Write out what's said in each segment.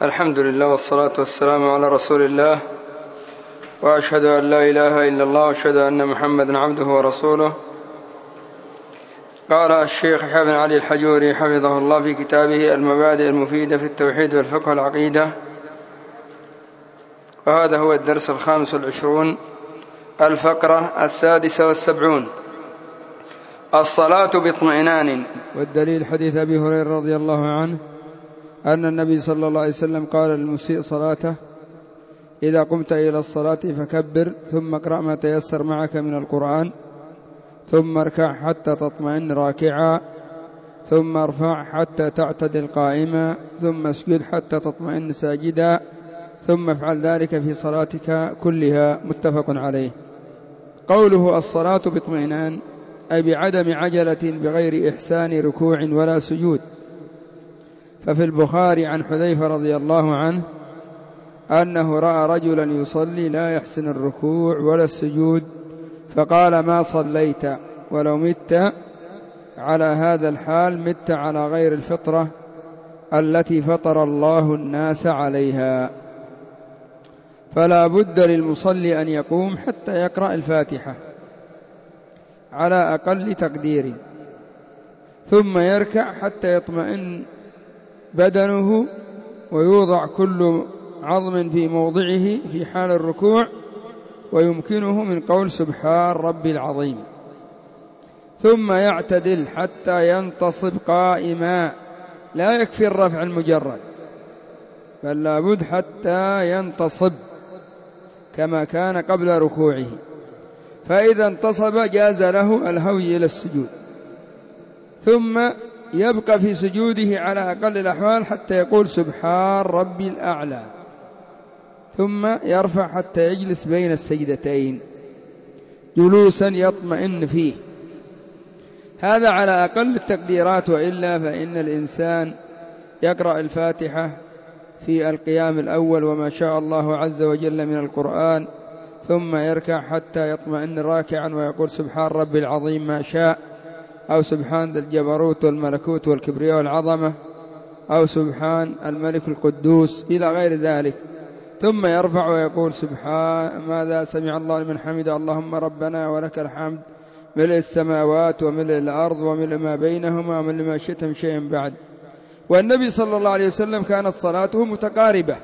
الحمد لله والصلاة والسلام على رسول الله، وأشهد أن لا إله إلا الله وأشهد أن محمدا عبده ورسوله. قال الشيخ يحيى بن علي الحجوري حفظه الله في كتابه المبادئ المفيدة في التوحيد والفقه والعقيدة، وهذا هو الدرس 25، الفقرة 76. الصلاة باطمئنان. والدليل حديث أبي هريرة رضي الله عنه أن النبي صلى الله عليه وسلم قال للمسيء صلاته: إذا قمت إلى الصلاة فكبر، ثم اقرأ ما تيسر معك من القرآن، ثم اركع حتى تطمئن راكعا، ثم ارفع حتى تعتدل قائما، ثم اسجد حتى تطمئن ساجدا، ثم افعل ذلك في صلاتك كلها. متفق عليه. قوله الصلاة باطمئنان أي بعدم عجلة بغير إحسان ركوع ولا سجود. ففي البخاري عن حذيفة رضي الله عنه أنه رأى رجلا يصلي لا يحسن الركوع ولا السجود، فقال: ما صليت، ولو مت على هذا الحال مت على غير الفطرة التي فطر الله الناس عليها. فلا بد للمصلي أن يقوم حتى يقرأ الفاتحة على أقل تقدير، ثم يركع حتى يطمئن بدنه ويوضع كل عظم في موضعه في حال الركوع، ويمكنه من قول سبحان ربي العظيم، ثم يعتدل حتى ينتصب قائما. لا يكفي الرفع المجرد، بل لابد حتى ينتصب كما كان قبل ركوعه، فإذا انتصب جاز له الهوي إلى السجود، ثم يبقى في سجوده على أقل الأحوال حتى يقول سبحان ربي الأعلى، ثم يرفع حتى يجلس بين السجدتين جلوسا يطمئن فيه. هذا على أقل التقديرات، وإلا فإن الإنسان يقرأ الفاتحة في القيام الأول وما شاء الله عز وجل من القرآن، ثم يركع حتى يطمئن راكعا ويقول سبحان ربي العظيم ما شاء، أو سبحان ذا الجبروت والملكوت والكبرياء والعظمة، أو سبحان الملك القدوس إلى غير ذلك، ثم يرفع ويقول سبحان ماذا سمع الله لمن حمد اللهم ربنا ولك الحمد ملء السماوات وملء الأرض وملء ما بينهما وملء ما شئت من شيء بعد. والنبي صلى الله عليه وسلم كانت صلاته متقاربة،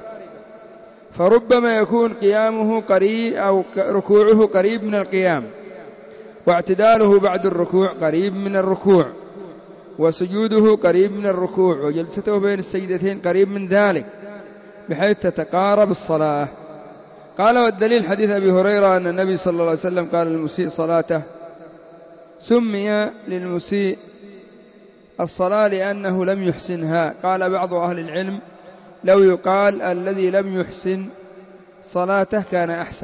فربما يكون قيامه قريب أو ركوعه قريب من القيام، واعتداله بعد الركوع قريب من الركوع، وسجوده قريب من الركوع، وجلسته بين السجدتين قريب من ذلك، بحيث تتقارب الصلاة. قال: والدليل حديث أبي هريرة أن النبي صلى الله عليه وسلم قال للمسيء صلاته: سمي للمسيء الصلاة لأنه لم يحسنها. قال بعض أهل العلم: لو يقال الذي لم يحسن صلاته كان أحسن،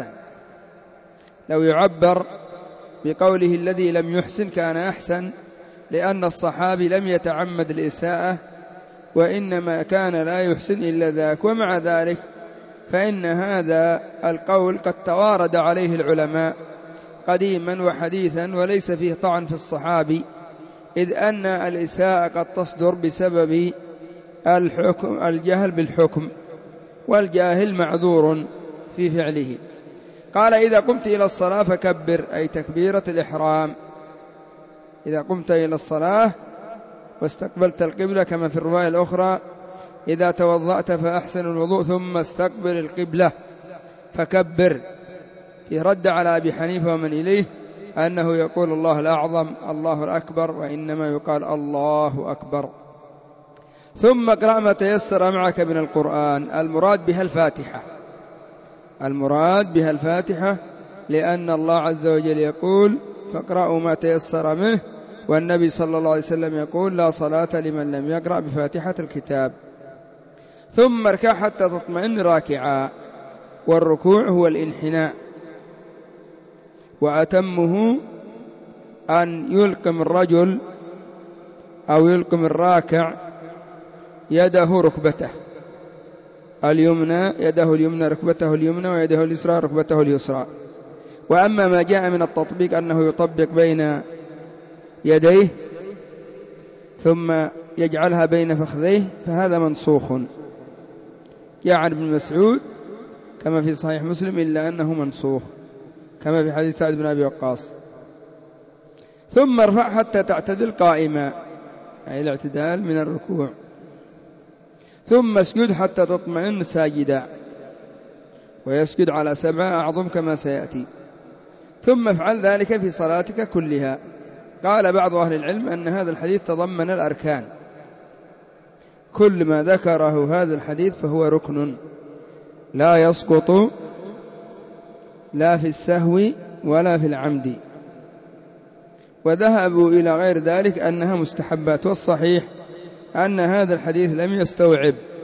لو يعبر بقوله الذي لم يحسن كان أحسن، لأن الصحابي لم يتعمد الإساءة، وإنما كان لا يحسن إلا ذاك. ومع ذلك فإن هذا القول قد توارد عليه العلماء قديما وحديثا، وليس فيه طعن في الصحابي، إذ أن الإساءة قد تصدر بسبب الجهل بالحكم، والجاهل معذور في فعله. قال: إذا قمت إلى الصلاة فكبر، أي تكبيرة الإحرام. إذا قمت إلى الصلاة واستقبلت القبلة، كما في الرواية الأخرى: إذا توضأت فأحسن الوضوء ثم استقبل القبلة فكبر. في رد على أبي حنيفة ومن إليه أنه يقول الله الأعظم الله الأكبر، وإنما يقال الله أكبر. ثم اقرأ ما تيسر معك من القرآن. المراد بها الفاتحة، المراد بها الفاتحة، لأن الله عز وجل يقول: فاقرأوا ما تيسر منه، والنبي صلى الله عليه وسلم يقول: لا صلاة لمن لم يقرأ بفاتحة الكتاب. ثم اركع حتى تطمئن راكعا، والركوع هو الانحناء، وأتمه أن يلقم الرجل أو يلقم الراكع يده ركبته اليمنى، يده اليمنى ركبته اليمنى، ويده اليسرى ركبته اليسرى. وأما ما جاء من التطبيق أنه يطبق بين يديه ثم يجعلها بين فخذيه، فهذا منسوخ، جاء عن ابن مسعود كما في صحيح مسلم إلا أنه منسوخ كما في حديث سعد بن أبي وقاص. ثم ارفع حتى تعتدل قائما، أي الاعتدال من الركوع. ثم اسجد حتى تطمئن ساجدا، ويسجد على 7 أعظم كما سيأتي. ثم افعل ذلك في صلاتك كلها. قال بعض أهل العلم أن هذا الحديث تضمن الأركان، كل ما ذكره هذا الحديث فهو ركن لا يسقط لا في السهو ولا في العمد، وذهبوا إلى غير ذلك أنها مستحبات. والصحيح أن هذا الحديث لم يستوعب